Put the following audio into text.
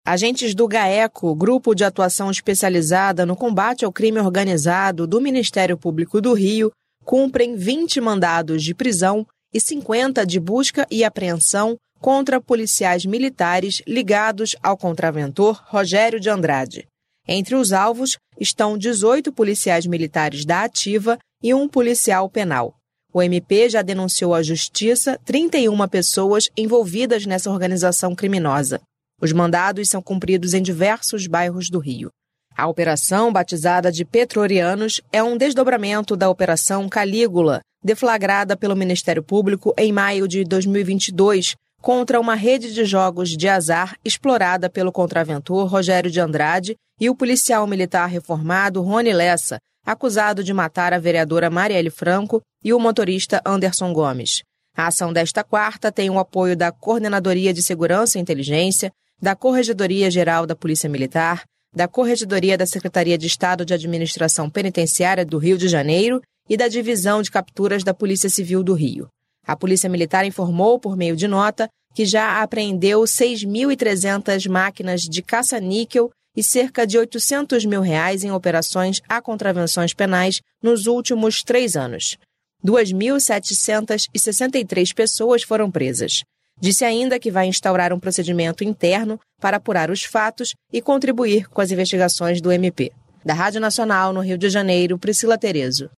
Agentes do GAECO, Grupo de Atuação Especializada no Combate ao Crime Organizado do Ministério Público do Rio, cumprem 20 mandados de prisão e 50 de busca e apreensão contra policiais militares ligados ao contraventor Rogério de Andrade. Entre os alvos estão 18 policiais militares da Ativa e um policial penal. O MP já denunciou à Justiça 31 pessoas envolvidas nessa organização criminosa. Os mandados são cumpridos em diversos bairros do Rio. A operação, batizada de Petrorianos, é um desdobramento da Operação Calígula, deflagrada pelo Ministério Público em maio de 2022, contra uma rede de jogos de azar explorada pelo contraventor Rogério de Andrade e o policial militar reformado Rony Lessa, acusado de matar a vereadora Marielle Franco e o motorista Anderson Gomes. A ação desta quarta tem o apoio da Coordenadoria de Segurança e Inteligência, da Corregedoria Geral da Polícia Militar, da Corregedoria da Secretaria de Estado de Administração Penitenciária do Rio de Janeiro e da Divisão de Capturas da Polícia Civil do Rio. A Polícia Militar informou, por meio de nota, que já apreendeu 6.300 máquinas de caça-níquel e cerca de R$800 mil em operações a contravenções penais nos últimos 3 anos. 2.763 pessoas foram presas. Disse ainda que vai instaurar um procedimento interno para apurar os fatos e contribuir com as investigações do MP. Da Rádio Nacional, no Rio de Janeiro, Priscila Terezo.